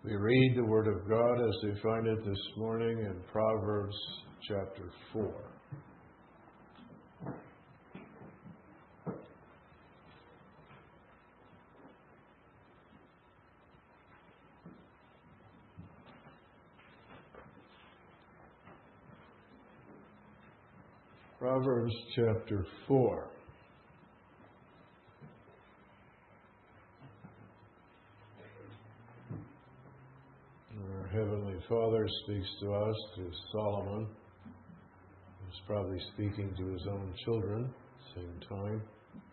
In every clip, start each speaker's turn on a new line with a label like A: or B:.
A: We read the Word of God as we find it this morning in Proverbs chapter 4. Proverbs chapter 4. Our Heavenly Father speaks to us through Solomon, who's probably speaking to his own children at the same time.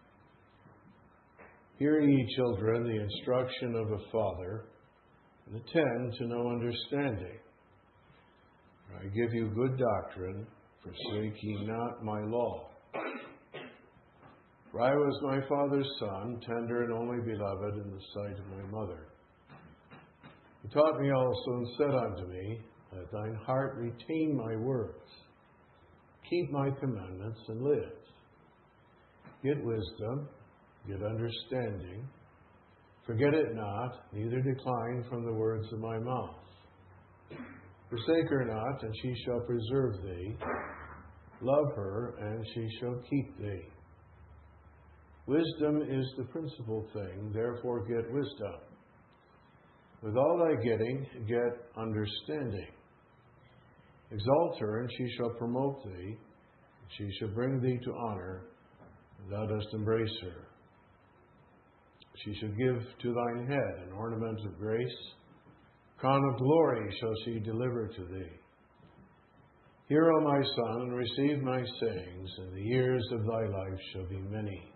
A: Hear ye, children, the instruction of a father, and attend to know understanding. For I give you good doctrine, forsake ye not my law. For I was my father's son, tender and only beloved in the sight of my mother. He taught me also and said unto me, let thine heart retain my words. Keep my commandments and live. Get wisdom, get understanding. Forget it not, neither decline from the words of my mouth. Forsake her not, and she shall preserve thee. Love her, and she shall keep thee. Wisdom is the principal thing, therefore get wisdom. With all thy getting, get understanding. Exalt her, and she shall promote thee. She shall bring thee to honor, and thou dost embrace her. She shall give to thine head an ornament of grace. Crown of glory shall she deliver to thee. Hear, O my son, and receive my sayings, and the years of thy life shall be many.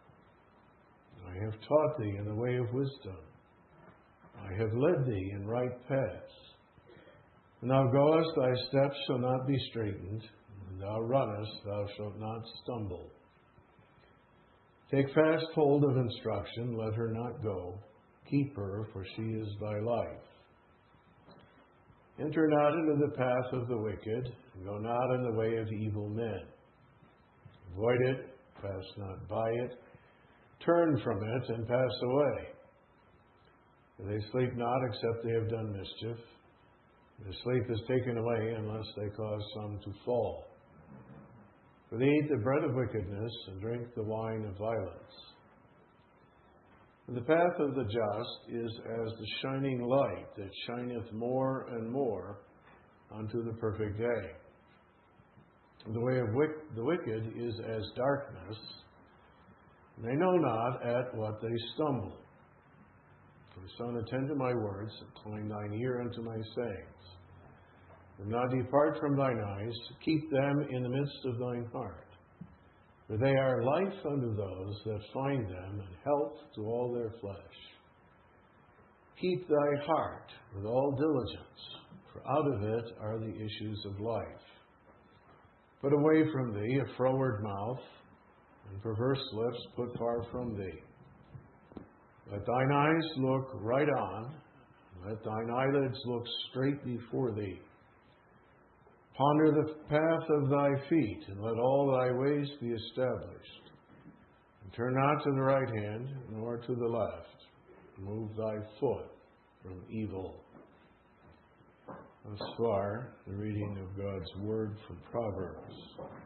A: I have taught thee in the way of wisdom. I have led thee in right paths. When thou goest, thy steps shall not be straitened. When thou runnest, thou shalt not stumble. Take fast hold of instruction, let her not go. Keep her, for she is thy life. Enter not into the path of the wicked, and go not in the way of evil men. Avoid it, pass not by it. Turn from it, and pass away. For they sleep not, except they have done mischief. Their sleep is taken away, unless they cause some to fall. For they eat the bread of wickedness, and drink the wine of violence. And the path of the just is as the shining light that shineth more and more unto the perfect day. The way of the wicked is as darkness, and they know not at what they stumble. My son, attend to my words, incline thine ear unto my sayings. Do not depart from thine eyes, keep them in the midst of thine heart. For they are life unto those that find them, and health to all their flesh. Keep thy heart with all diligence, for out of it are the issues of life. Put away from thee a froward mouth, and perverse lips put far from thee. Let thine eyes look right on, and let thine eyelids look straight before thee. Ponder the path of thy feet, and let all thy ways be established. And turn not to the right hand, nor to the left. Move thy foot from evil. Thus far, the reading of God's Word from Proverbs.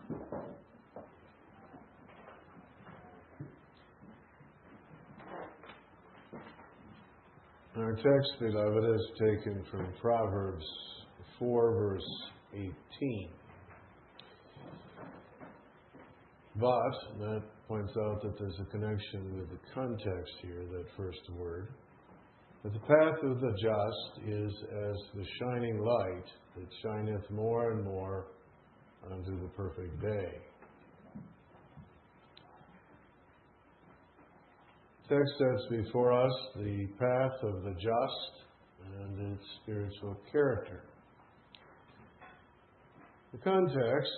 A: Our text, beloved, is taken from Proverbs 4, verse 18. But that points out that there's a connection with the context here, that first word. But the path of the just is as the shining light that shineth more and more unto the perfect day. Text sets before us the path of the just and its spiritual character. The context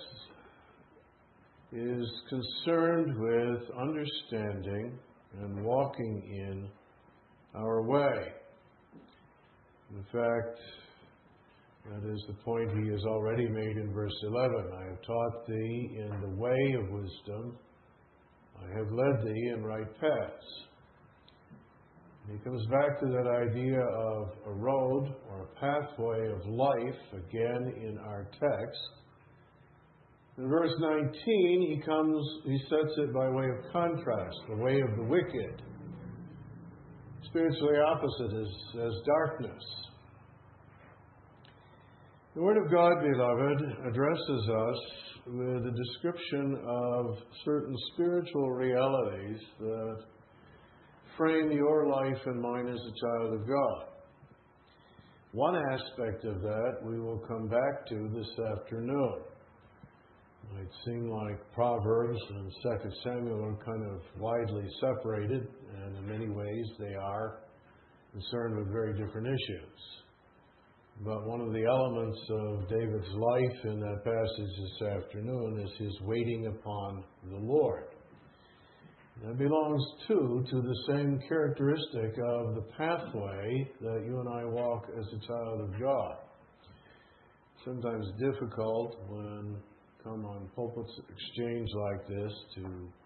A: is concerned with understanding and walking in our way. In fact, that is the point he has already made in verse 11. I have taught thee in the way of wisdom. I have led thee in right paths. He comes back to that idea of a road or a pathway of life, again in our text. In verse 19, he sets it by way of contrast, the way of the wicked. Spiritually opposite as darkness. The Word of God, beloved, addresses us with a description of certain spiritual realities that frame your life and mine as a child of God. One aspect of that we will come back to this afternoon. It might seem like Proverbs and 2 Samuel are kind of widely separated, and in many ways they are concerned with very different issues. But one of the elements of David's life in that passage this afternoon is his waiting upon the Lord. That belongs, too, to the same characteristic of the pathway that you and I walk as a child of God. Sometimes difficult when come on pulpits exchange like this to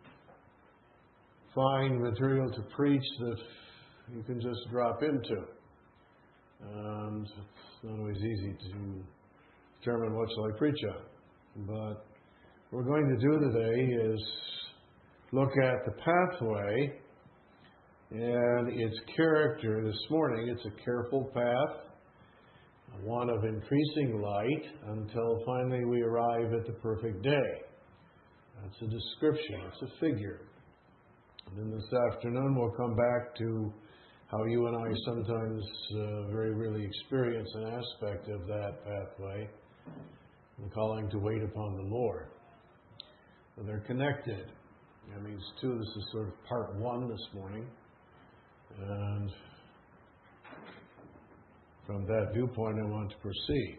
A: find material to preach that you can just drop into. And it's not always easy to determine what shall I preach on. But what we're going to do today is look at the pathway and its character this morning. It's a careful path, one of increasing light, until finally we arrive at the perfect day. That's a description, it's a figure. And then this afternoon we'll come back to how you and I sometimes very really experience an aspect of that pathway, the calling to wait upon the Lord. And they're connected. That means, too, this is sort of part one this morning. And from that viewpoint, I want to proceed.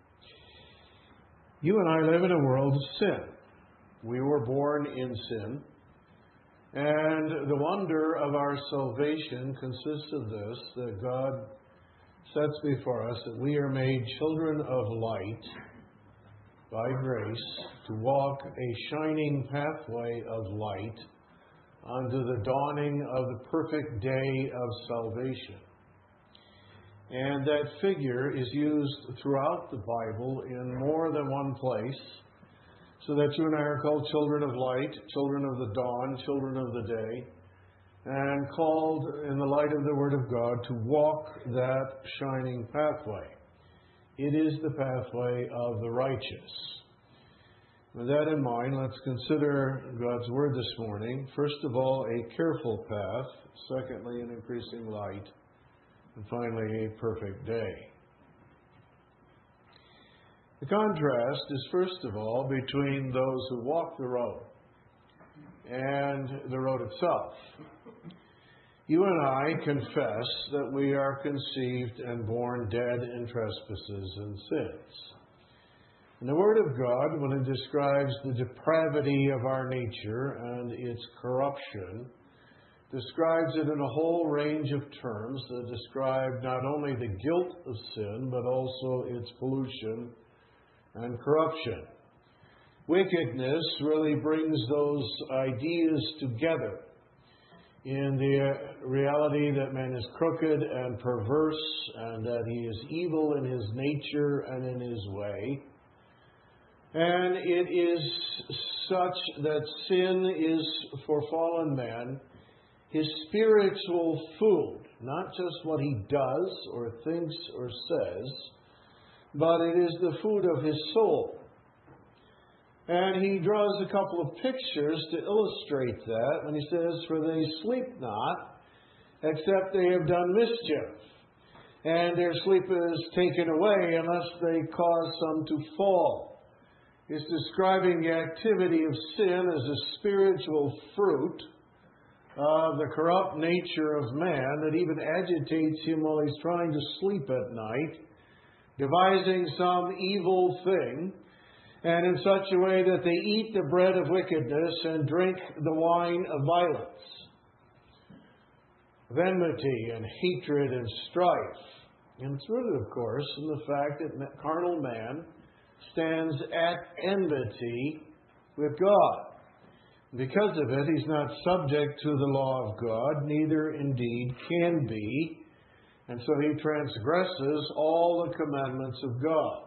A: You and I live in a world of sin. We were born in sin. And the wonder of our salvation consists of this, that God sets before us that we are made children of light by grace to walk a shining pathway of light unto the dawning of the perfect day of salvation. And that figure is used throughout the Bible in more than one place, so that you and I are called children of light, children of the dawn, children of the day, and called in the light of the Word of God to walk that shining pathway. It is the pathway of the righteous. With that in mind, let's consider God's Word this morning. First of all, a careful path. Secondly, an increasing light. And finally, a perfect day. The contrast is, first of all, between those who walk the road and the road itself. You and I confess that we are conceived and born dead in trespasses and sins. And the Word of God, when it describes the depravity of our nature and its corruption, describes it in a whole range of terms that describe not only the guilt of sin, but also its pollution and corruption. Wickedness really brings those ideas together in the reality that man is crooked and perverse, and that he is evil in his nature and in his way. And it is such that sin is, for fallen man, his spiritual food, not just what he does or thinks or says, but it is the food of his soul. And he draws a couple of pictures to illustrate that when he says, "For they sleep not, except they have done mischief. And their sleep is taken away unless they cause some to fall." He's describing the activity of sin as a spiritual fruit of the corrupt nature of man that even agitates him while he's trying to sleep at night, devising some evil thing, and in such a way that they eat the bread of wickedness and drink the wine of violence, of enmity and hatred and strife. And it's rooted, of course, in the fact that carnal man stands at enmity with God. Because of it, he's not subject to the law of God, neither indeed can be, and so he transgresses all the commandments of God.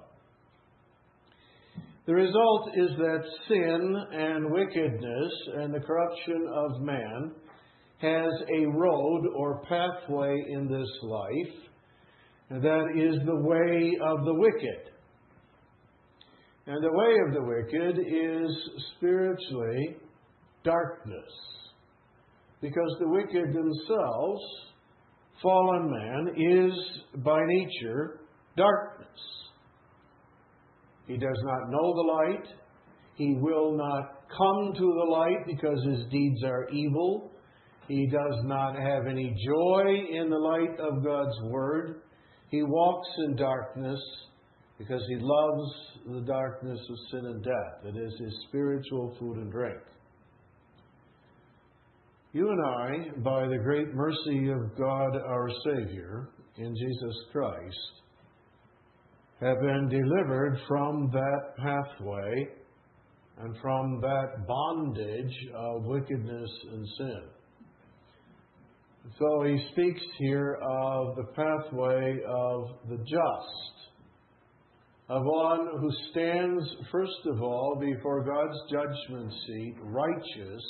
A: The result is that sin and wickedness and the corruption of man has a road or pathway in this life, and that is the way of the wicked. And the way of the wicked is spiritually darkness, because the wicked themselves, fallen man, is by nature darkness. He does not know the light. He will not come to the light because his deeds are evil. He does not have any joy in the light of God's Word. He walks in darkness because he loves the darkness of sin and death. It is his spiritual food and drink. You and I, by the great mercy of God our Savior in Jesus Christ, have been delivered from that pathway and from that bondage of wickedness and sin. So he speaks here of the pathway of the just, of one who stands, first of all, before God's judgment seat, righteous,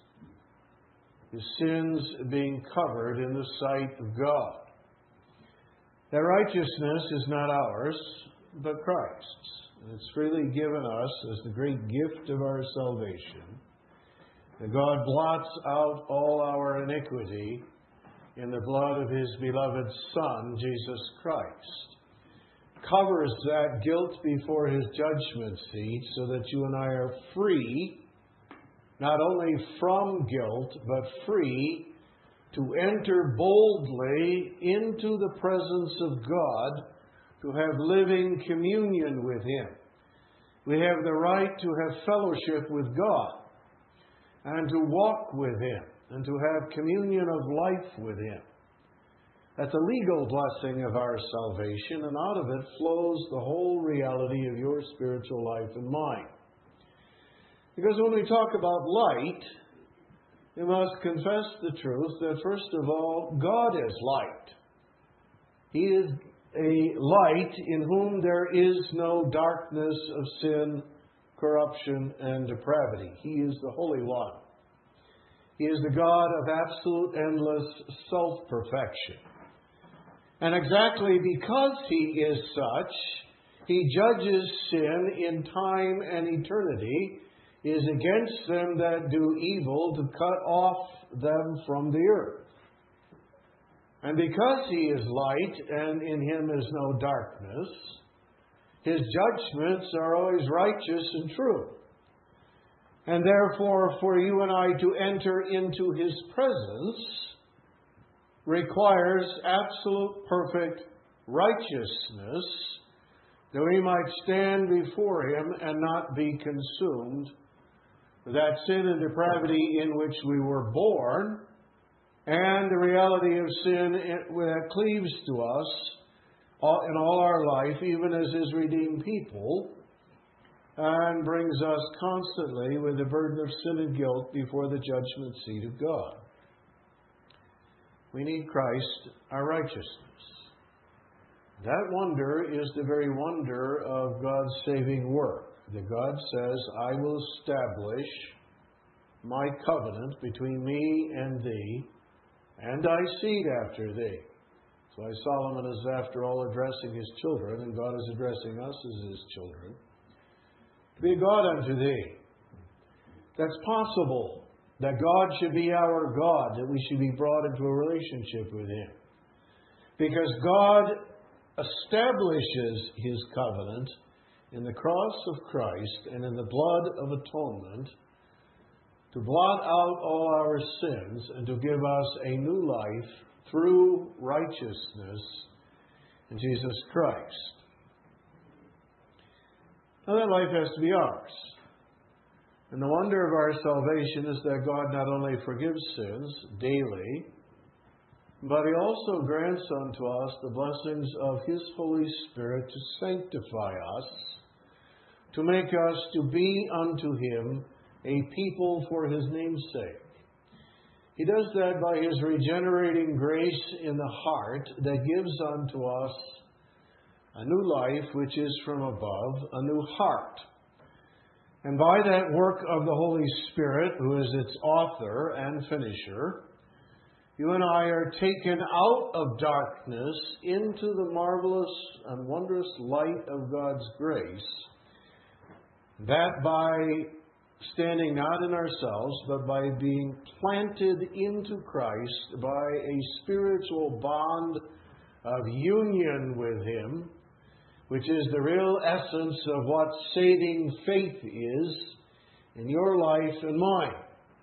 A: his sins being covered in the sight of God. That righteousness is not ours, but Christ's. And it's freely given us as the great gift of our salvation, that God blots out all our iniquity in the blood of his beloved Son, Jesus Christ. Covers that guilt before his judgment seat so that you and I are free, not only from guilt, but free to enter boldly into the presence of God, to have living communion with him. We have the right to have fellowship with God and to walk with him and to have communion of life with him. That's a legal blessing of our salvation, and out of it flows the whole reality of your spiritual life and mine. Because when we talk about light, we must confess the truth that, first of all, God is light. He is a light in whom there is no darkness of sin, corruption, and depravity. He is the Holy One. He is the God of absolute, endless self-perfection. And exactly because he is such, he judges sin in time and eternity, is against them that do evil, to cut off them from the earth. And because he is light and in him is no darkness, his judgments are always righteous and true. And therefore, for you and I to enter into his presence requires absolute, perfect righteousness, that we might stand before him and not be consumed with that sin and depravity in which we were born, and the reality of sin that cleaves to us in all our life, even as his redeemed people, and brings us constantly with the burden of sin and guilt before the judgment seat of God. We need Christ, our righteousness. That wonder is the very wonder of God's saving work. That God says, I will establish my covenant between me and thee, and thy seed after thee. That's why Solomon is, after all, addressing his children, and God is addressing us as his children. To be a God unto thee. That's possible, that God should be our God, that we should be brought into a relationship with him. Because God establishes his covenant in the cross of Christ and in the blood of atonement, to blot out all our sins and to give us a new life through righteousness in Jesus Christ. Now that life has to be ours. And the wonder of our salvation is that God not only forgives sins daily, but he also grants unto us the blessings of his Holy Spirit to sanctify us, to make us to be unto him a people for His name's sake. He does that by His regenerating grace in the heart that gives unto us a new life which is from above, a new heart. And by that work of the Holy Spirit, who is its author and finisher, you and I are taken out of darkness into the marvelous and wondrous light of God's grace, that by standing not in ourselves, but by being planted into Christ by a spiritual bond of union with Him, which is the real essence of what saving faith is in your life and mine.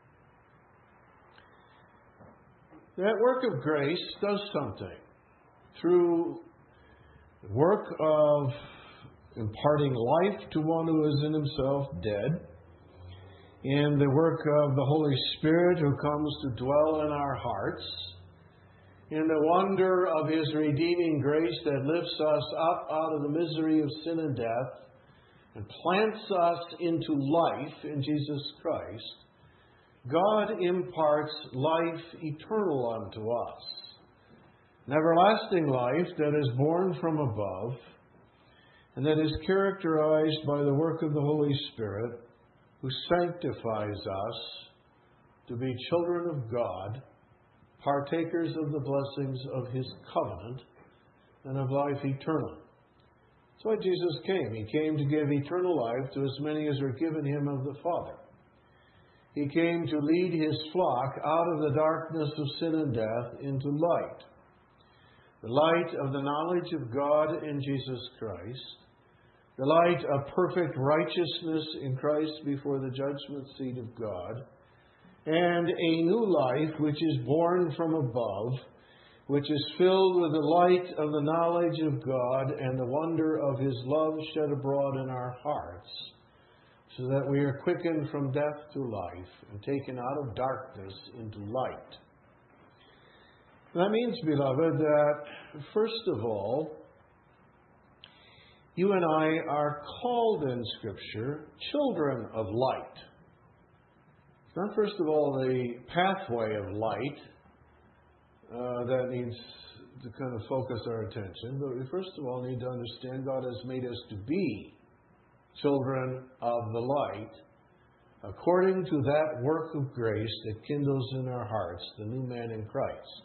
A: That work of grace does something. Through the work of imparting life to one who is in himself dead, in the work of the Holy Spirit who comes to dwell in our hearts, in the wonder of His redeeming grace that lifts us up out of the misery of sin and death and plants us into life in Jesus Christ, God imparts life eternal unto us, an everlasting life that is born from above and that is characterized by the work of the Holy Spirit, who sanctifies us to be children of God, partakers of the blessings of His covenant and of life eternal. That's why Jesus came. He came to give eternal life to as many as were given Him of the Father. He came to lead His flock out of the darkness of sin and death into light. The light of the knowledge of God in Jesus Christ, the light of perfect righteousness in Christ before the judgment seat of God, and a new life which is born from above, which is filled with the light of the knowledge of God and the wonder of His love shed abroad in our hearts, so that we are quickened from death to life and taken out of darkness into light. That means, beloved, that first of all, you and I are called in Scripture children of light. It's not, first of all, the pathway of light that needs to kind of focus our attention, but we first of all need to understand God has made us to be children of the light according to that work of grace that kindles in our hearts the new man in Christ.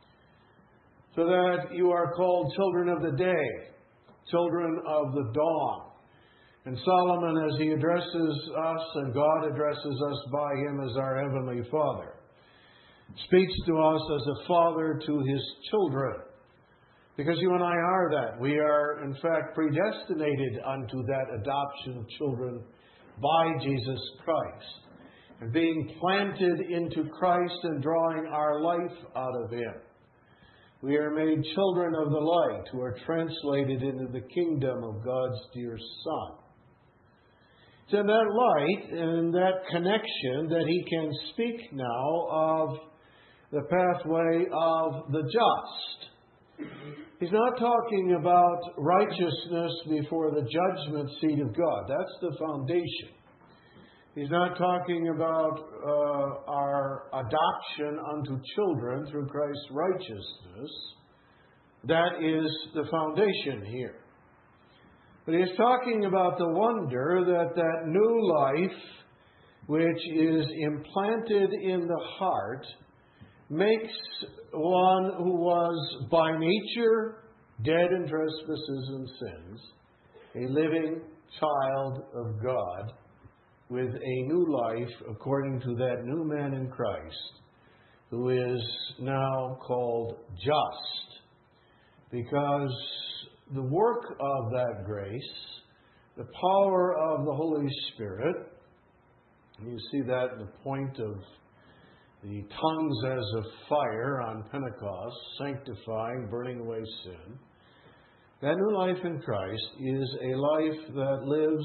A: So that you are called children of the day, children of the dawn. And Solomon, as he addresses us, and God addresses us by him as our Heavenly Father, speaks to us as a father to his children. Because you and I are that. We are, in fact, predestinated unto that adoption of children by Jesus Christ. And being planted into Christ and drawing our life out of Him. We are made children of the light who are translated into the kingdom of God's dear Son. It's in that light and that connection that he can speak now of the pathway of the just. He's not talking about righteousness before the judgment seat of God. That's the foundation. He's not talking about our adoption unto children through Christ's righteousness. That is the foundation here. But he's talking about the wonder that that new life, which is implanted in the heart, makes one who was by nature dead in trespasses and sins, a living child of God, with a new life according to that new man in Christ, who is now called just, because the work of that grace, the power of the Holy Spirit, and you see that in the point of the tongues as of fire on Pentecost, sanctifying, burning away sin. That new life in Christ is a life that lives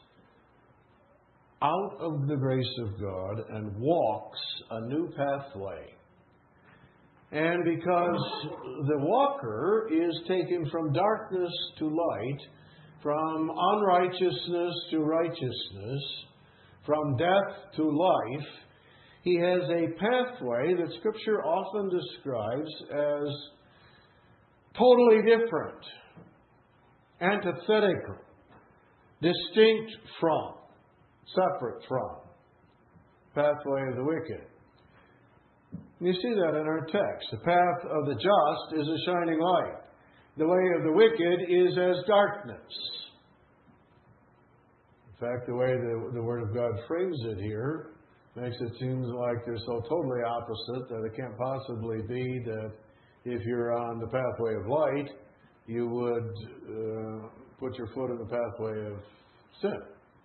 A: out of the grace of God and walks a new pathway. And because the walker is taken from darkness to light, from unrighteousness to righteousness, from death to life, he has a pathway that Scripture often describes as totally different, antithetical, distinct from, separate from, pathway of the wicked. You see that in our text. The path of the just is a shining light. The way of the wicked is as darkness. In fact, the way the Word of God frames it here makes it seem like they're so totally opposite that it can't possibly be that if you're on the pathway of light, you would put your foot in the pathway of sin.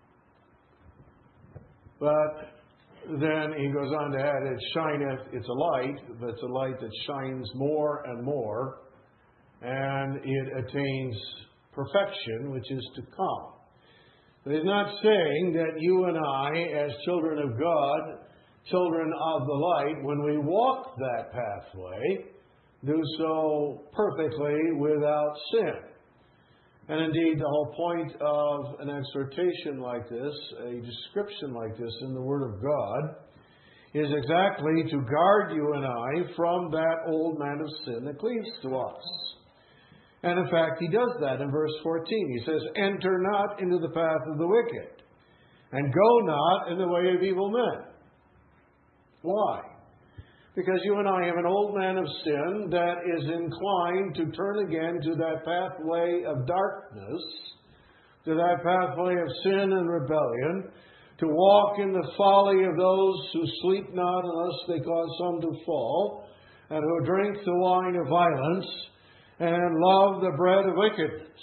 A: But then he goes on to add, it shineth, it's a light, but it's a light that shines more and more, and it attains perfection, which is to come. But he's not saying that you and I, as children of God, children of the light, when we walk that pathway, do so perfectly without sin. And indeed, the whole point of an exhortation like this, a description like this in the Word of God, is exactly to guard you and I from that old man of sin that cleaves to us. And in fact, he does that in verse 14. He says, enter not into the path of the wicked, and go not in the way of evil men. Why? Because you and I have an old man of sin that is inclined to turn again to that pathway of darkness, to that pathway of sin and rebellion, to walk in the folly of those who sleep not unless they cause some to fall, and who drink the wine of violence, and love the bread of wickedness.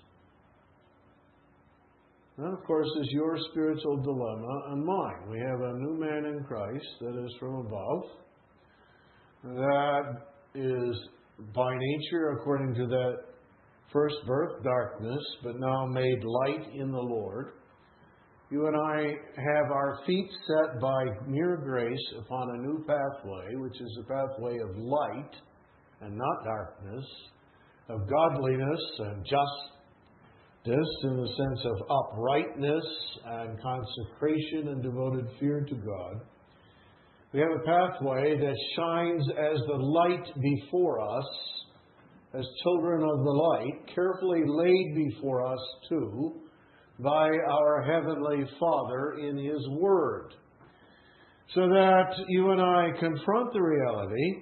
A: That, of course, is your spiritual dilemma and mine. We have a new man in Christ that is from above, that is by nature, according to that first birth, darkness, but now made light in the Lord. You and I have our feet set by mere grace upon a new pathway, which is a pathway of light and not darkness, of godliness and justice in the sense of uprightness and consecration and devoted fear to God. We have a pathway that shines as the light before us, as children of the light, carefully laid before us too, by our Heavenly Father in His Word, so that you and I confront the reality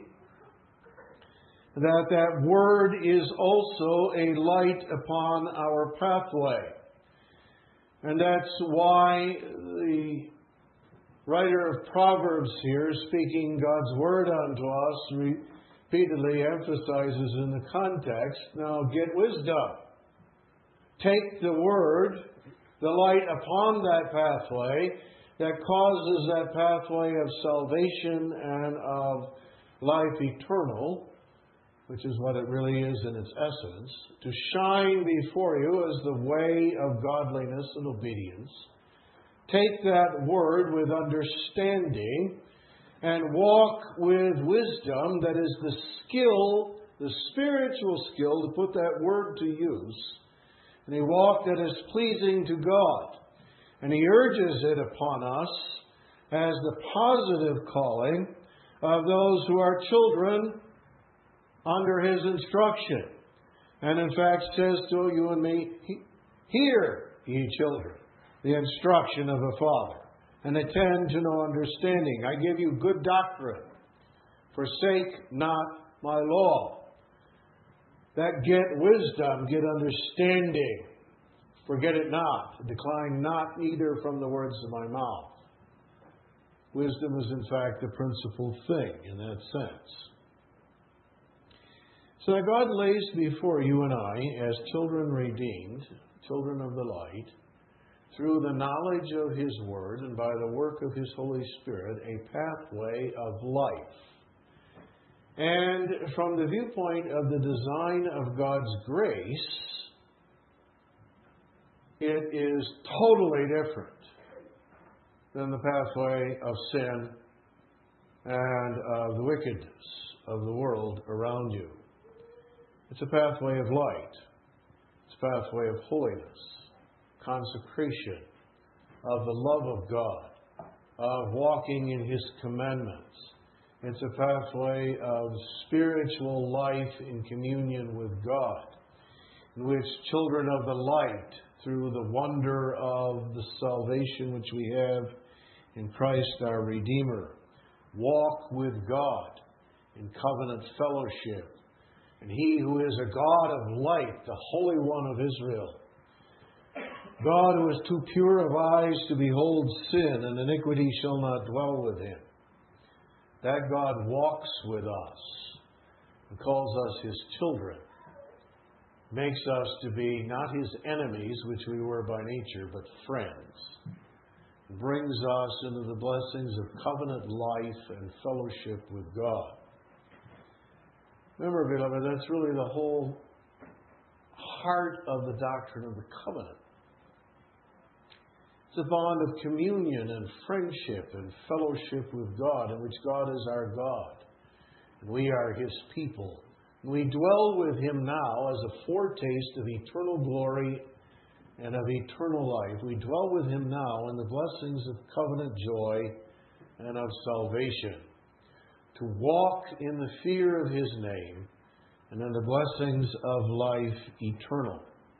A: that that Word is also a light upon our pathway. And that's why the writer of Proverbs here, speaking God's Word unto us, repeatedly emphasizes in the context, now get wisdom. Take the Word, the light upon that pathway that causes that pathway of salvation and of life eternal, which is what it really is in its essence, to shine before you as the way of godliness and obedience. Take that Word with understanding and walk with wisdom, that is the skill, the spiritual skill to put that Word to use. And he walked that is pleasing to God. And he urges it upon us as the positive calling of those who are children under his instruction. And in fact says to you and me, hear, ye children, the instruction of a father, and attend to no understanding. I give you good doctrine. Forsake not my law. That get wisdom, get understanding. Forget it not. Decline not neither from the words of my mouth. Wisdom is in fact the principal thing in that sense. So that God lays before you and I, as children redeemed, children of the light, through the knowledge of His Word and by the work of His Holy Spirit, a pathway of life. And from the viewpoint of the design of God's grace, it is totally different than the pathway of sin and of the wickedness of the world around you. It's a pathway of light. It's a pathway of holiness, consecration, of the love of God, of walking in His commandments. It's a pathway of spiritual life in communion with God, in which children of the light, through the wonder of the salvation which we have in Christ our Redeemer, walk with God in covenant fellowship. And He who is a God of light, the Holy One of Israel, God who is too pure of eyes to behold sin, and iniquity shall not dwell with Him. That God walks with us and calls us His children, makes us to be not His enemies, which we were by nature, but friends, brings us into the blessings of covenant life and fellowship with God. Remember, beloved, that's really the whole heart of the doctrine of the covenant. It's a bond of communion and friendship and fellowship with God, in which God is our God, and we are His people. And we dwell with Him now as a foretaste of eternal glory and of eternal life. We dwell with Him now in the blessings of covenant joy and of salvation, to walk in the fear of His name and in the blessings of life eternal.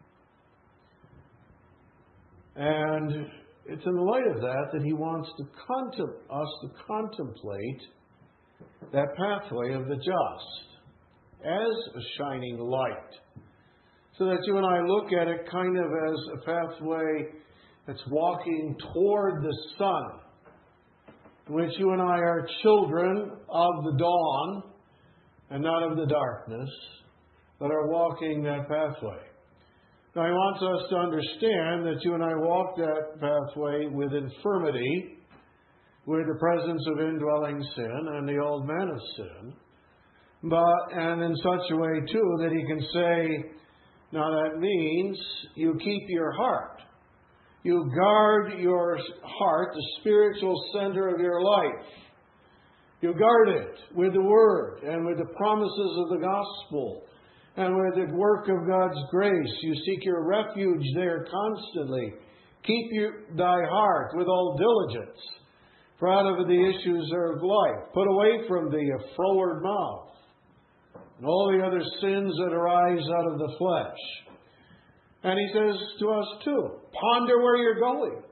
A: And it's in the light of that He wants us to contemplate that pathway of the just as a shining light, so that you and I look at it kind of as a pathway that's walking toward the sun, in which you and I are children of the dawn and not of the darkness, that are walking that pathway. Now, He wants us to understand that you and I walk that pathway with infirmity, with the presence of indwelling sin and the old man of sin, and in such a way, too, that He can say, now that means you keep your heart. You guard your heart, the spiritual center of your life. You guard it with the Word and with the promises of the gospel and with the work of God's grace. You seek your refuge there constantly. Keep thy heart with all diligence, for out of the issues of life. Put away from thee a froward mouth and all the other sins that arise out of the flesh. And He says to us too, ponder where you're going.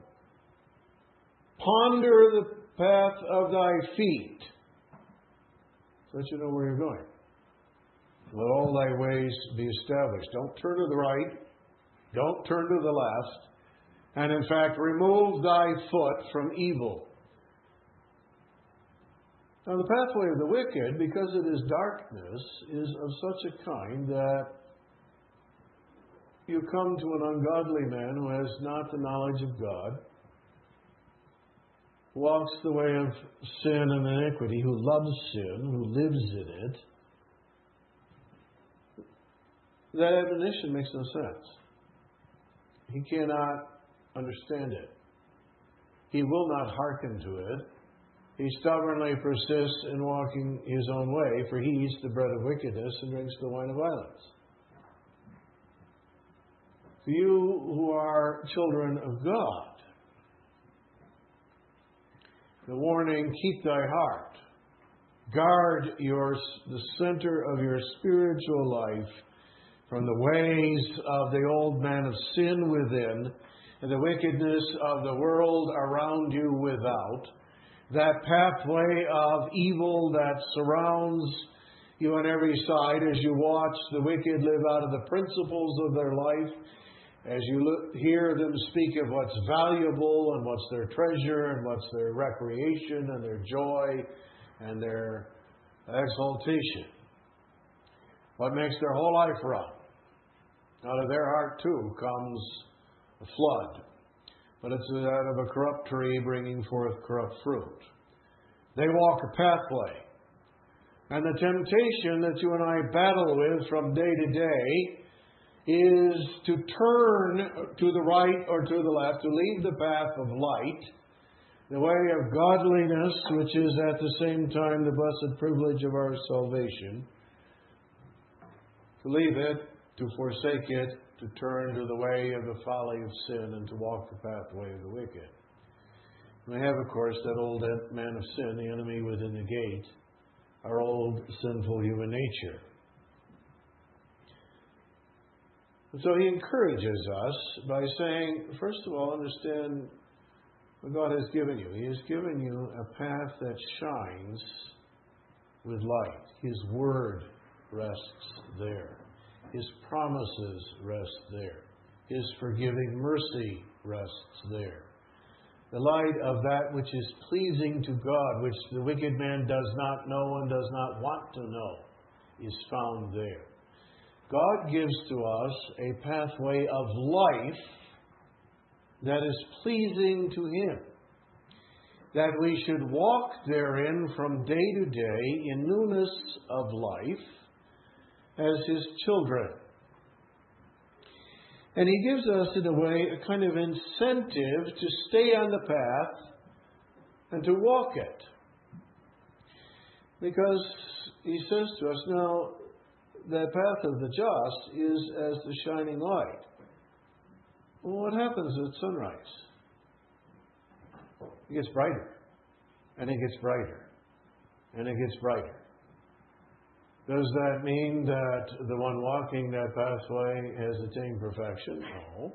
A: Ponder the path of thy feet, so that you know where you're going. Let all thy ways be established. Don't turn to the right. Don't turn to the left. And in fact, remove thy foot from evil. Now, the pathway of the wicked, because it is darkness, is of such a kind that you come to an ungodly man who has not the knowledge of God, walks the way of sin and iniquity, who loves sin, who lives in it. That admonition makes no sense. He cannot understand it. He will not hearken to it. He stubbornly persists in walking his own way, for he eats the bread of wickedness and drinks the wine of violence. To you who are children of God, the warning, keep thy heart. Guard the center of your spiritual life from the ways of the old man of sin within and the wickedness of the world around you without. That pathway of evil that surrounds you on every side as you watch the wicked live out of the principles of their life, as you hear them speak of what's valuable and what's their treasure and what's their recreation and their joy and their exaltation. What makes their whole life run. Out of their heart, too, comes a flood. But it's out of a corrupt tree bringing forth corrupt fruit. They walk a pathway. And the temptation that you and I battle with from day to day is to turn to the right or to the left, to leave the path of light, the way of godliness, which is at the same time the blessed privilege of our salvation, to leave it, to forsake it, to turn to the way of the folly of sin and to walk the pathway of the wicked. We have, of course, that old man of sin, the enemy within the gate, our old sinful human nature. And so he encourages us by saying, first of all, understand what God has given you. He has given you a path that shines with light. His word rests there. His promises rest there. His forgiving mercy rests there. The light of that which is pleasing to God, which the wicked man does not know and does not want to know, is found there. God gives to us a pathway of life that is pleasing to Him, that we should walk therein from day to day in newness of life as His children. And He gives us, in a way, a kind of incentive to stay on the path and to walk it. Because He says to us, now, the path of the just is as the shining light. Well, what happens at sunrise? It gets brighter, and it gets brighter, and it gets brighter. Does that mean that the one walking that pathway has attained perfection? No.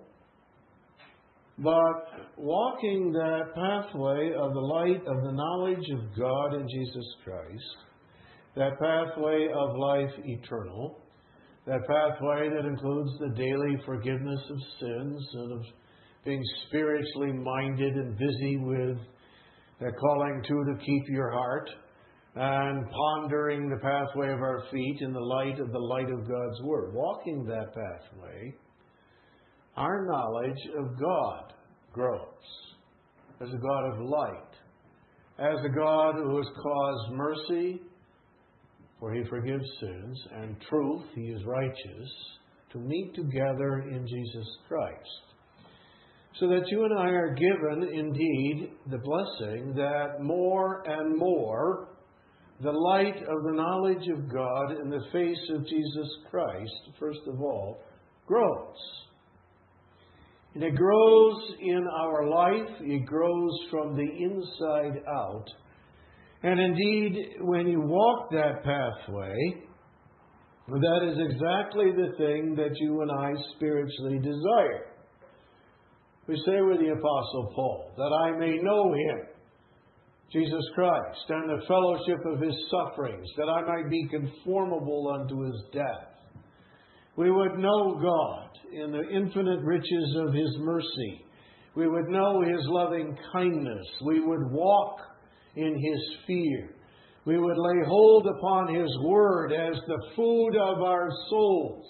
A: But walking that pathway of the light of the knowledge of God in Jesus Christ, that pathway of life eternal, that pathway that includes the daily forgiveness of sins and of being spiritually minded and busy with that calling to keep your heart, and pondering the pathway of our feet in the light of God's Word. Walking that pathway, our knowledge of God grows as a God of light, as a God who has caused mercy, for He forgives sins, and truth, He is righteous, to meet together in Jesus Christ. So that you and I are given, indeed, the blessing that more and more the light of the knowledge of God in the face of Jesus Christ, first of all, grows. And it grows in our life. It grows from the inside out. And indeed, when you walk that pathway, that is exactly the thing that you and I spiritually desire. We say with the Apostle Paul, that I may know Him, Jesus Christ, and the fellowship of His sufferings, that I might be conformable unto His death. We would know God in the infinite riches of His mercy. We would know His loving kindness. We would walk in His fear. We would lay hold upon His word as the food of our souls.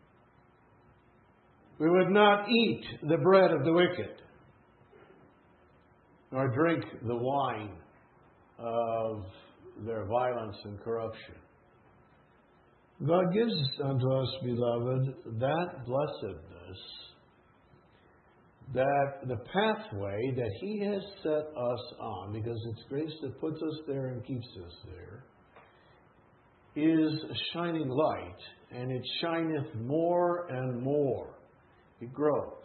A: We would not eat the bread of the wicked, nor drink the wine of their violence and corruption. God gives unto us, beloved, that blessedness, that the pathway that He has set us on, because it's grace that puts us there and keeps us there, is a shining light, and it shineth more and more. It grows.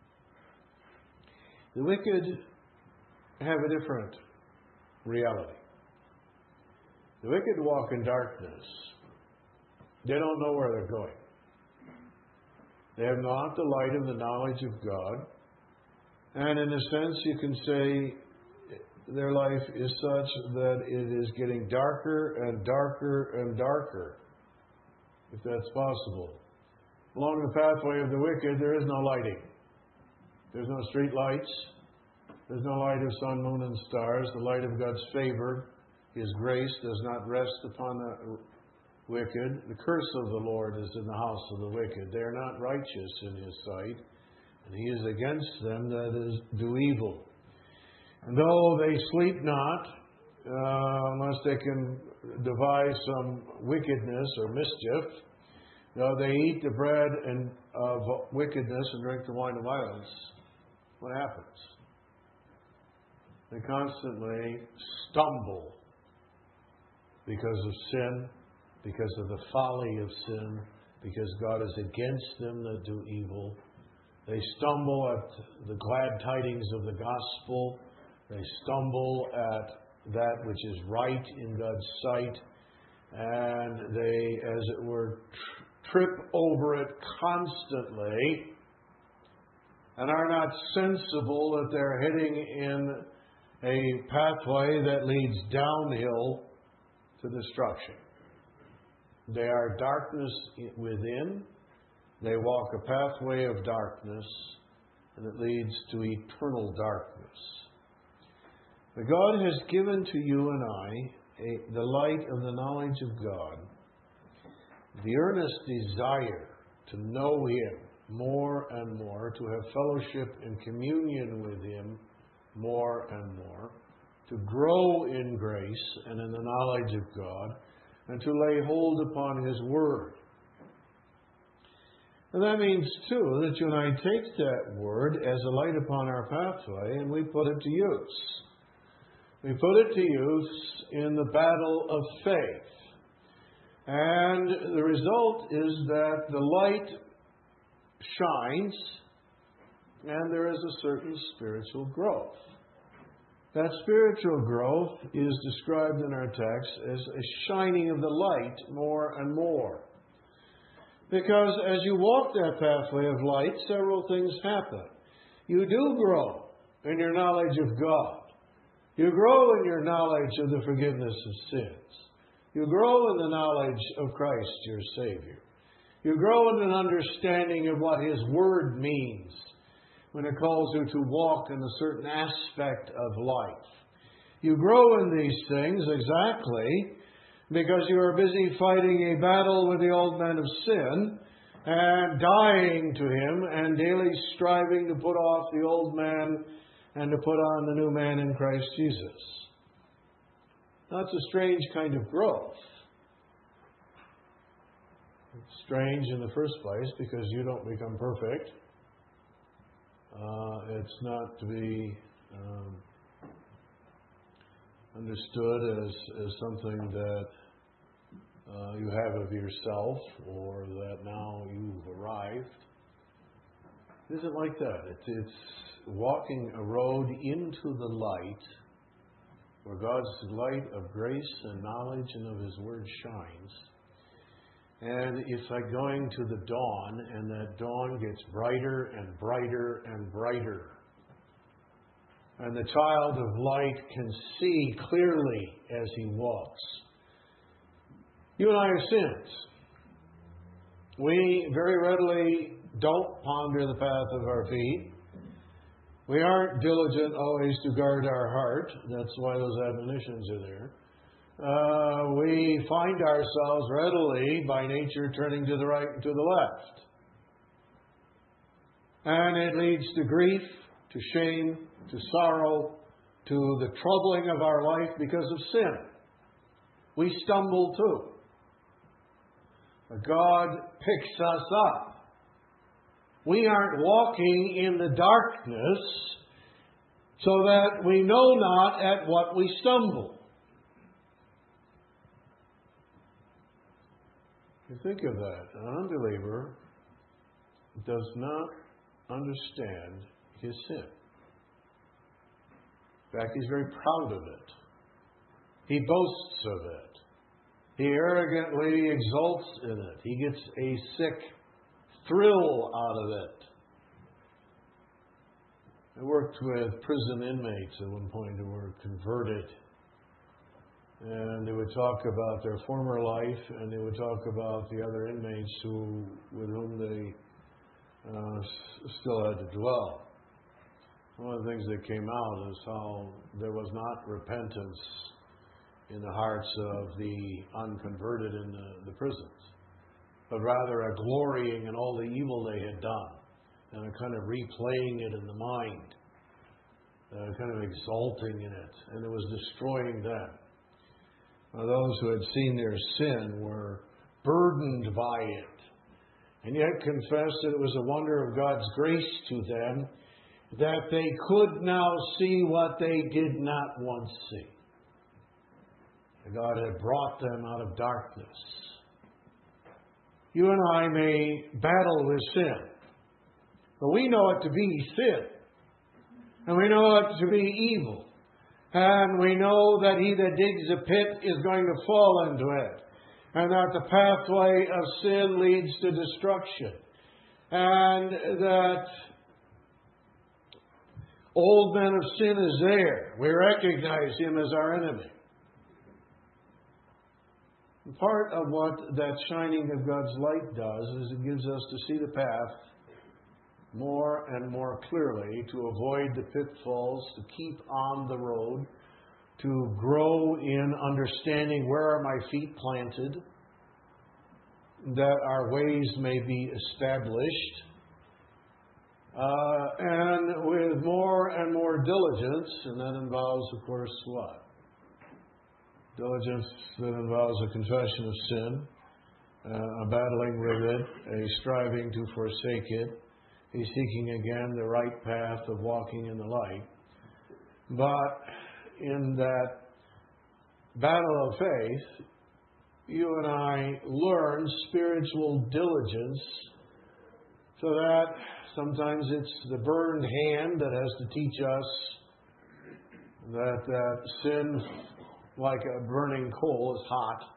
A: The wicked have a different reality. The wicked walk in darkness. They don't know where they're going. They have not the light of the knowledge of God. And in a sense, you can say their life is such that it is getting darker and darker and darker, if that's possible. Along the pathway of the wicked, there is no lighting. There's no street lights. There's no light of sun, moon, and stars. The light of God's favor, His grace, does not rest upon the wicked. The curse of the Lord is in the house of the wicked. They are not righteous in His sight, and He is against them that do evil. And though they sleep not, unless they can devise some wickedness or mischief, though they eat the bread of wickedness and drink the wine of violence, what happens? They constantly stumble because of sin, because of the folly of sin, because God is against them that do evil. They stumble at the glad tidings of the gospel. They stumble at that which is right in God's sight, and they, as it were, trip over it constantly and are not sensible that they're heading in a pathway that leads downhill to destruction. They are darkness within. They walk a pathway of darkness, and it leads to eternal darkness. But God has given to you and I the light of the knowledge of God, the earnest desire to know Him more and more, to have fellowship and communion with Him more and more, to grow in grace and in the knowledge of God, and to lay hold upon His Word. And that means, too, that you and I take that Word as a light upon our pathway and we put it to use. We put it to use in the battle of faith. And the result is that the light shines and there is a certain spiritual growth. That spiritual growth is described in our text as a shining of the light more and more. Because as you walk that pathway of light, several things happen. You do grow in your knowledge of God. You grow in your knowledge of the forgiveness of sins. You grow in the knowledge of Christ, your Savior. You grow in an understanding of what His Word means when it calls you to walk in a certain aspect of life. You grow in these things exactly because you are busy fighting a battle with the old man of sin and dying to him and daily striving to put off the old man and to put on the new man in Christ Jesus. That's a strange kind of growth. It's strange in the first place because you don't become perfect. It's not to be understood as something that you have of yourself or that now you've arrived. It isn't like that. It's walking a road into the light where God's light of grace and knowledge and of His Word shines. And it's like going to the dawn, and that dawn gets brighter and brighter and brighter. And the child of light can see clearly as he walks. You and I are sins. We very readily don't ponder the path of our feet. We aren't diligent always to guard our heart. That's why those admonitions are there. We find ourselves readily, by nature, turning to the right and to the left. And it leads to grief, to shame, to sorrow, to the troubling of our life because of sin. We stumble too. But God picks us up. We aren't walking in the darkness so that we know not at what we stumble. You think of that. An unbeliever does not understand his sin. In fact, he's very proud of it. He boasts of it. He arrogantly exults in it. He gets a sick thrill out of it. I worked with prison inmates at one point who were converted. And they would talk about their former life, and they would talk about the other inmates with whom they still had to dwell. One of the things that came out is how there was not repentance in the hearts of the unconverted in the prisons, but rather a glorying in all the evil they had done, and a kind of replaying it in the mind, kind of exulting in it, and it was destroying them. Those who had seen their sin were burdened by it, and yet confessed that it was a wonder of God's grace to them that they could now see what they did not once see. God had brought them out of darkness. You and I may battle with sin, but we know it to be sin, and we know it to be evil, And we know that he that digs a pit is going to fall into it. And that the pathway of sin leads to destruction. And that old man of sin is there. We recognize him as our enemy. Part of what that shining of God's light does is it gives us to see the path more and more clearly, to avoid the pitfalls, to keep on the road, to grow in understanding where are my feet planted, that our ways may be established, and with more and more diligence, and that involves, of course, what? Diligence that involves a confession of sin, a battling with it, a striving to forsake it, a seeking again the right path of walking in the light. But in that battle of faith, you and I learn spiritual diligence, so that sometimes it's the burned hand that has to teach us that sin, like a burning coal, is hot.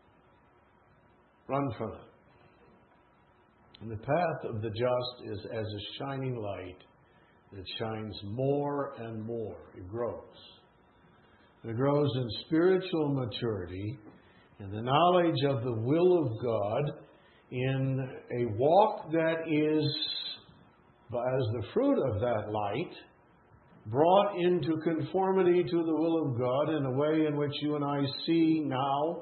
A: Run from it. And the path of the just is as a shining light that shines more and more. It grows. It grows in spiritual maturity, in the knowledge of the will of God, in a walk that is, as the fruit of that light, brought into conformity to the will of God in a way in which you and I see now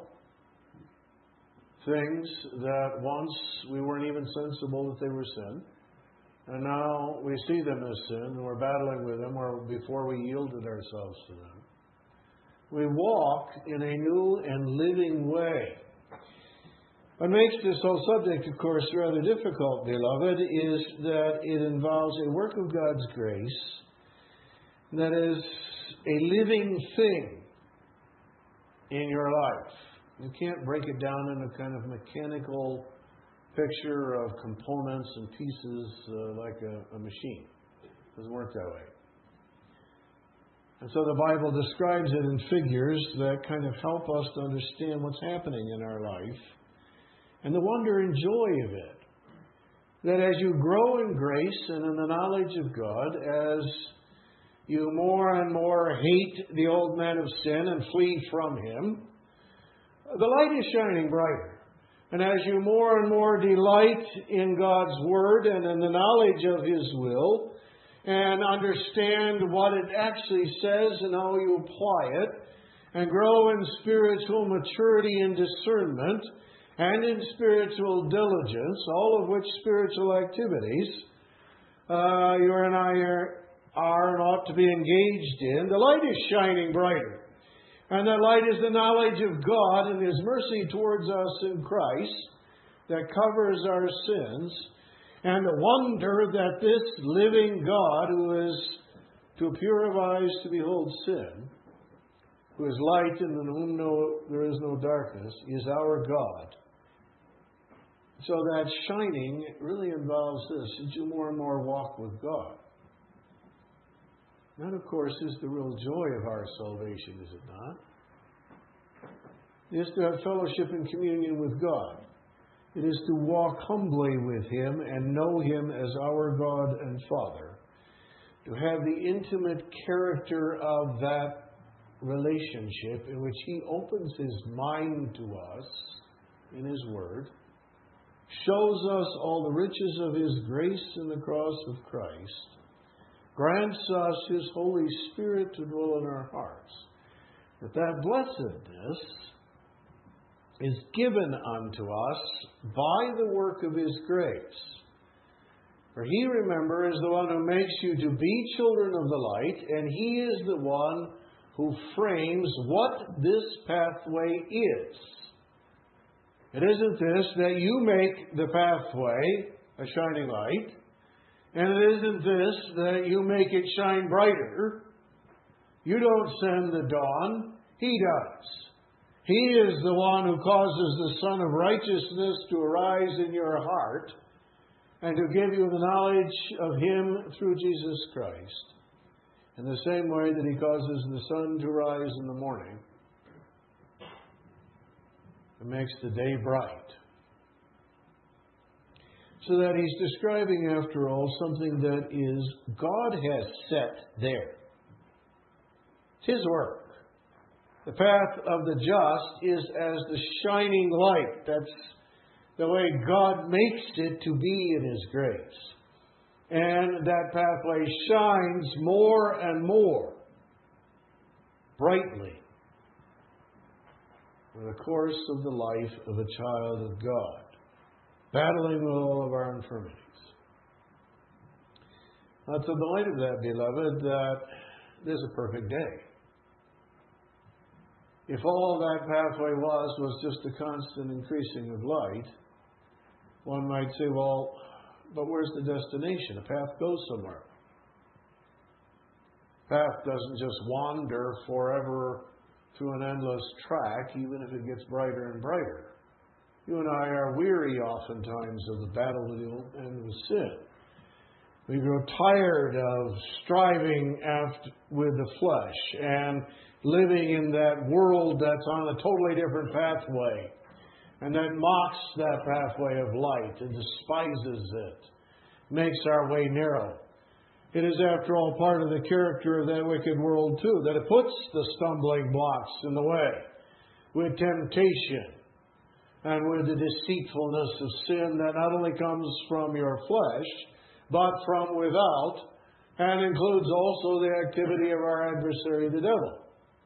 A: things that once we weren't even sensible that they were sin. And now we see them as sin, and we're battling with them, or before we yielded ourselves to them. We walk in a new and living way. What makes this whole subject, of course, rather difficult, beloved, is that it involves a work of God's grace that is a living thing in your life. You can't break it down in a kind of mechanical picture of components and pieces like a machine. It doesn't work that way. And so the Bible describes it in figures that kind of help us to understand what's happening in our life and the wonder and joy of it. That as you grow in grace and in the knowledge of God, as you more and more hate the old man of sin and flee from him, the light is shining brighter. And as you more and more delight in God's Word and in the knowledge of His will, and understand what it actually says and how you apply it, and grow in spiritual maturity and discernment, and in spiritual diligence, all of which spiritual activities you and I are and ought to be engaged in, the light is shining brighter. And that light is the knowledge of God and His mercy towards us in Christ that covers our sins, and the wonder that this living God, who is to pure eyes to behold sin, who is light and in whom there is no darkness, is our God. So that shining really involves this, that you more and more walk with God. That, of course, is the real joy of our salvation, is it not? It is to have fellowship and communion with God. It is to walk humbly with Him and know Him as our God and Father. To have the intimate character of that relationship in which He opens His mind to us in His Word, shows us all the riches of His grace in the cross of Christ, grants us His Holy Spirit to dwell in our hearts. That blessedness is given unto us by the work of His grace. For He, remember, is the one who makes you to be children of the light, and He is the one who frames what this pathway is. It isn't this that you make the pathway a shining light, and it isn't this that you make it shine brighter. You don't send the dawn, He does. He is the one who causes the Son of Righteousness to arise in your heart and to give you the knowledge of Him through Jesus Christ. In the same way that He causes the sun to rise in the morning and makes the day bright. So that He's describing, after all, something that is God has set there. It's His work. The path of the just is as the shining light. That's the way God makes it to be in His grace. And that pathway shines more and more brightly in the course of the life of a child of God, battling with all of our infirmities. Now, to the light of that, beloved, that there's a perfect day. If all that pathway was just a constant increasing of light, one might say, well, but where's the destination? A path goes somewhere. Path doesn't just wander forever through an endless track, even if it gets brighter and brighter. You and I are weary oftentimes of the battle with evil and with sin. We grow tired of striving with the flesh and living in that world that's on a totally different pathway and that mocks that pathway of light and despises it, makes our way narrow. It is, after all, part of the character of that wicked world, too, that it puts the stumbling blocks in the way with temptation and with the deceitfulness of sin that not only comes from your flesh, but from without, and includes also the activity of our adversary, the devil.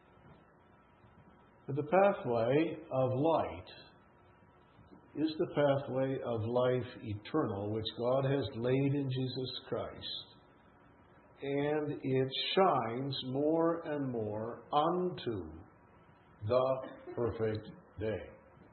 A: But the pathway of light is the pathway of life eternal, which God has laid in Jesus Christ. And it shines more and more unto the perfect day.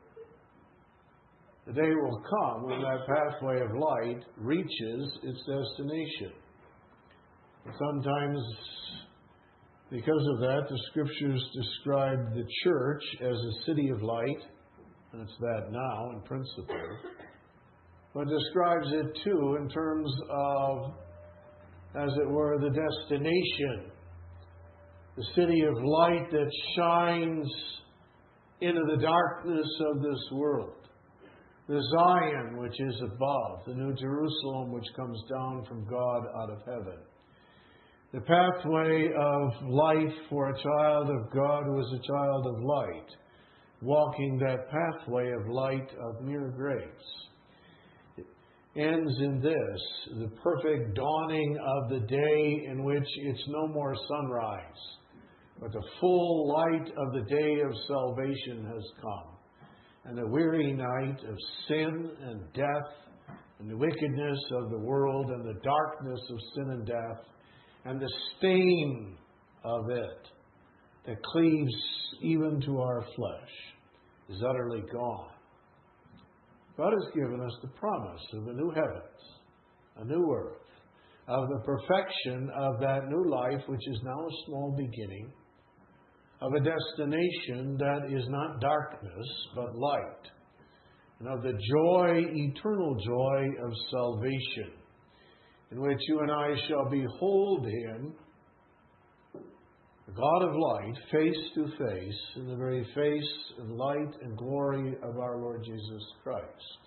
A: The day will come when that pathway of light reaches its destination. Sometimes, because of that, the Scriptures describe the church as a city of light, and it's that now in principle, but describes it too in terms of, as it were, the destination, the city of light that shines into the darkness of this world. The Zion, which is above, the New Jerusalem, which comes down from God out of heaven. The pathway of life for a child of God who is a child of light, walking that pathway of light of mere grace. It ends in this, the perfect dawning of the day in which it's no more sunrise, but the full light of the day of salvation has come. And the weary night of sin and death and the wickedness of the world and the darkness of sin and death and the stain of it that cleaves even to our flesh is utterly gone. God has given us the promise of a new heavens, a new earth, of the perfection of that new life, which is now a small beginning, of a destination that is not darkness, but light, and of the joy, eternal joy of salvation, in which you and I shall behold Him, the God of light, face to face, in the very face and light and glory of our Lord Jesus Christ.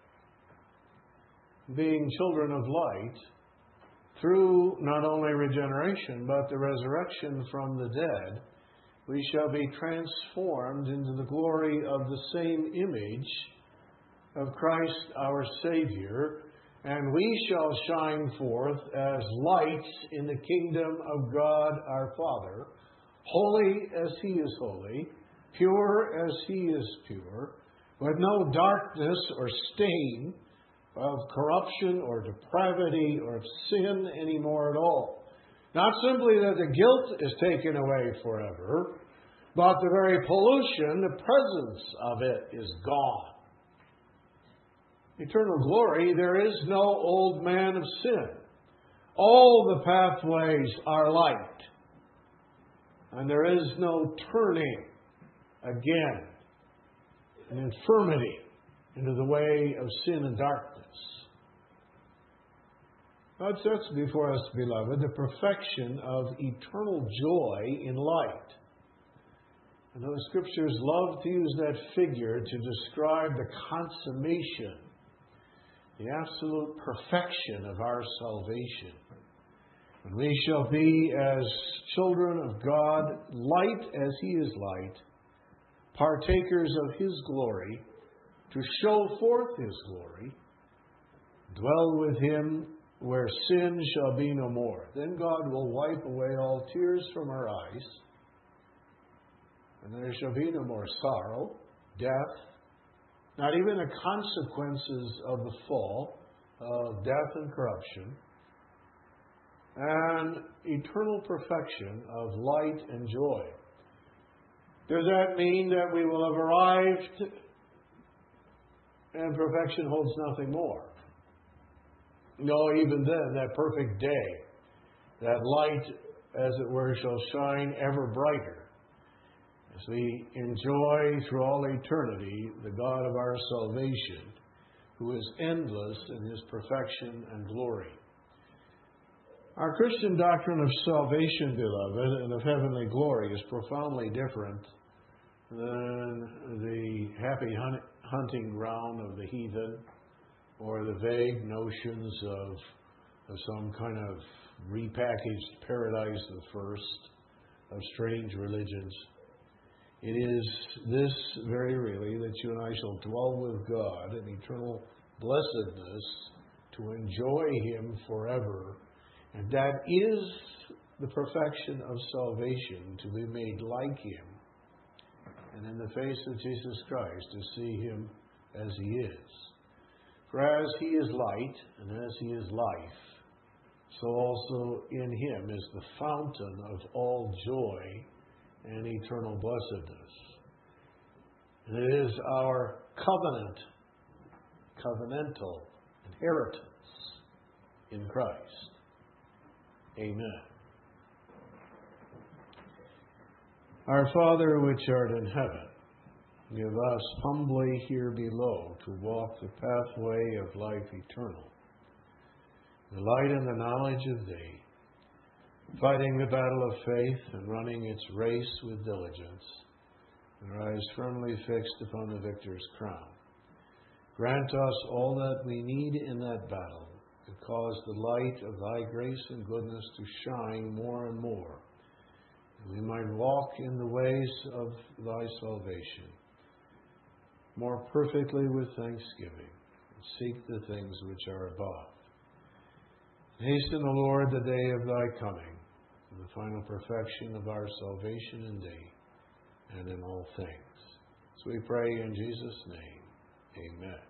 A: Being children of light, through not only regeneration, but the resurrection from the dead, we shall be transformed into the glory of the same image of Christ our Savior, and we shall shine forth as lights in the kingdom of God our Father, holy as He is holy, pure as He is pure, with no darkness or stain of corruption or depravity or of sin anymore at all. Not simply that the guilt is taken away forever, but the very pollution, the presence of it is gone. Eternal glory, there is no old man of sin. All the pathways are light. And there is no turning again in infirmity into the way of sin and darkness. God sets before us, beloved, the perfection of eternal joy in light. And those scriptures love to use that figure to describe the consummation, the absolute perfection of our salvation. And we shall be, as children of God, light as He is light, partakers of His glory, to show forth His glory, dwell with Him where sin shall be no more. Then God will wipe away all tears from our eyes, and there shall be no more sorrow, death, not even the consequences of the fall, of death and corruption, and eternal perfection of light and joy. Does that mean that we will have arrived and perfection holds nothing more? No, even then, that perfect day, that light, as it were, shall shine ever brighter as we enjoy through all eternity the God of our salvation, who is endless in His perfection and glory. Our Christian doctrine of salvation, beloved, and of heavenly glory is profoundly different than the happy hunting ground of the heathen, or the vague notions of some kind of repackaged paradise the first of strange religions. It is this very really that you and I shall dwell with God in eternal blessedness to enjoy Him forever. And that is the perfection of salvation, to be made like Him. And in the face of Jesus Christ, to see Him as He is. For as He is light, and as He is life, so also in Him is the fountain of all joy and eternal blessedness. And it is our covenantal inheritance in Christ. Amen. Our Father which art in heaven, give us humbly here below to walk the pathway of life eternal, the light and the knowledge of Thee, fighting the battle of faith and running its race with diligence, and our eyes firmly fixed upon the victor's crown. Grant us all that we need in that battle, and cause the light of Thy grace and goodness to shine more and more, and we might walk in the ways of Thy salvation more perfectly with thanksgiving, and seek the things which are above. Hasten, O Lord, the day of Thy coming, and the final perfection of our salvation in Thee and in all things. So we pray in Jesus' name. Amen.